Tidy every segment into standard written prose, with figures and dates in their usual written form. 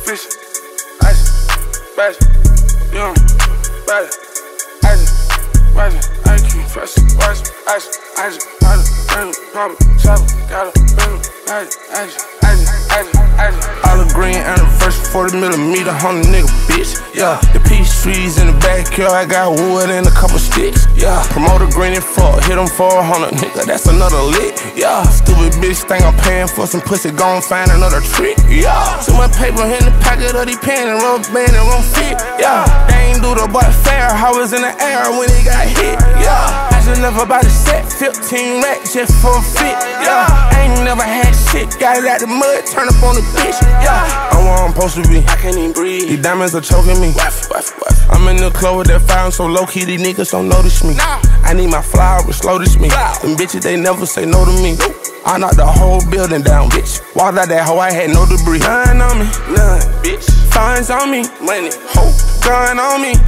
fish, ice, bash, young, bash, ice, watch it, IQ, fresh, watch it, ice, got a pump, chopper, got a ice. All the green anniversary, 40mm, 100 nigga, bitch. Yeah, the peach trees in the backyard, I got wood and a couple sticks. Yeah, promoter green and fuck, hit them for 100, nigga, that's another lick. Yeah, stupid bitch think I'm paying for some pussy, gon' find another trick. Yeah, too much paper in the pocket of these pants and rubber band and won't fit. Yeah, they ain't do the boy fair, I was in the air when he got hit. Yeah, I just never bought a set, 15 racks just for a fit. Yeah, I ain't never had shit, got it out the mud, turn up on the bitch. Yeah, I'm where I'm supposed to be, I can't even breathe. These diamonds are choking me. I'm in the club with that fire, I'm so low-key, these niggas don't notice me. I need my flowers, slow this me. Them bitches, they never say no to me. I knocked the whole building down, bitch. Walked out that hoe, I had no debris. None on me, none, bitch. Fines on me, money, hoe. Gun on me,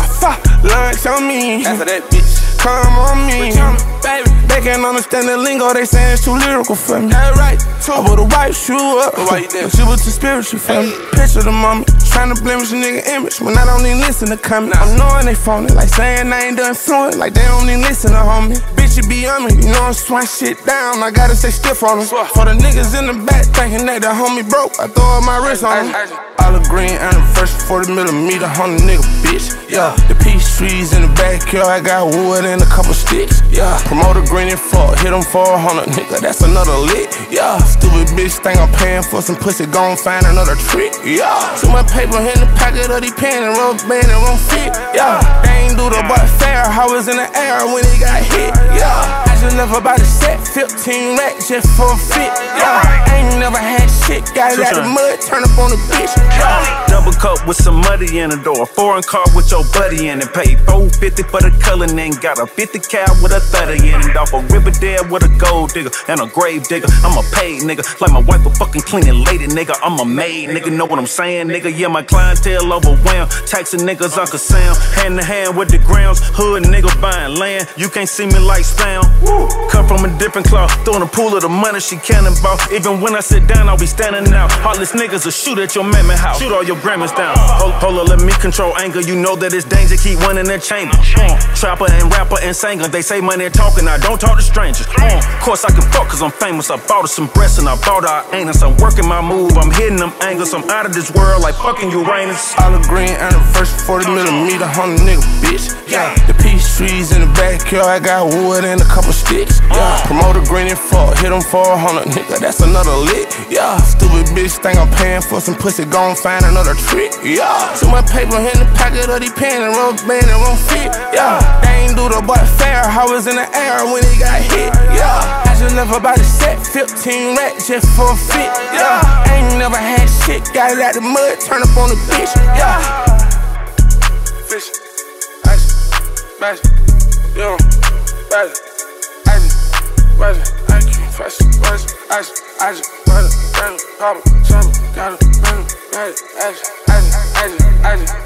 lunch on me. After that, bitch, come on me, baby. They can't understand the lingo, they saying it's too lyrical for me. That's right, I put a white shoe up, she was too spiritual for me. Picture the moment, trying to blemish a nigga image when I don't even listen to comment. I'm knowing they phony, like saying I ain't done fluent, like they don't even listen to homie. Bitch, you be on me, you know I'm swing shit down, I gotta stay stiff on them. For the niggas in the back thinking that the homie broke, I throw up my wrist on them. All the green anniversary, 40mm, 100 nigga, bitch. Yeah, the peach trees in the backyard, I got wood and a couple sticks. Yeah, promoter green and fuck, hit them for 100, nigga, that's another lick. Yeah, stupid bitch think I'm paying for some pussy, gon' find another trick. Yeah, too much paper in the pocket of these pants and rubber band and won't fit. Yeah, they ain't do the boy fair, I was in the air when he got hit. Yeah, I just never bought a set, 15 racks just for a fit. Yeah, I ain't never had shit, got it out the mud, turn up on the bitch. Double cup with some muddy in the door. Foreign car with your buddy in it. Paid $4.50 for the color and got a 50 cal with a 30 in it. Off a Riverdale with a gold digger and a grave digger. I'm a paid nigga, like my wife a fucking cleaning lady, nigga. I'm a maid, nigga. Know what I'm saying, nigga? Yeah, my clientele overwhelmed. Taxing niggas Uncle Sam, hand in hand with the grounds. Hood nigga buying land. You can't see me like spam. Cut from a different cloth, throwing a pool of the money she cannonball. Even when I sit down, I'll be standing out. Heartless niggas will shoot at your mammy house. Shoot all your grandmas down. Hold up, let me control anger. You know that it's danger, keep one in that chamber. Trapper and rapper and singer. They say money talking, I don't talk to strangers. Of course I can fuck cause I'm famous. I bought her some breasts and I bought her anus. I'm working my move, I'm hitting them angles. I'm out of this world like fucking Uranus. All the green anniversary, 40mm, 100 nigga, bitch. Yeah, the peach trees in the backyard, I got wood and a couple sticks. Yeah, promoter green and fuck, hit them for 100, nigga, that's another lick. Yeah, stupid bitch think I'm paying for some pussy, gon' find another trick. Yeah, too much paper in the pocket of these pants and rubber band and won't fit. Yeah, they ain't do the boy fair, I was in the air when he got hit. Yeah, I just never bought a set, 15 racks just for a fit. Yeah, I ain't never had shit, got it out the mud, turn up on the bitch. Yeah, fish, ice, bash, young, bash, ice, watch it, IQ, fresh, watch it, ice, watch it, pop it, chopper, got it, ice.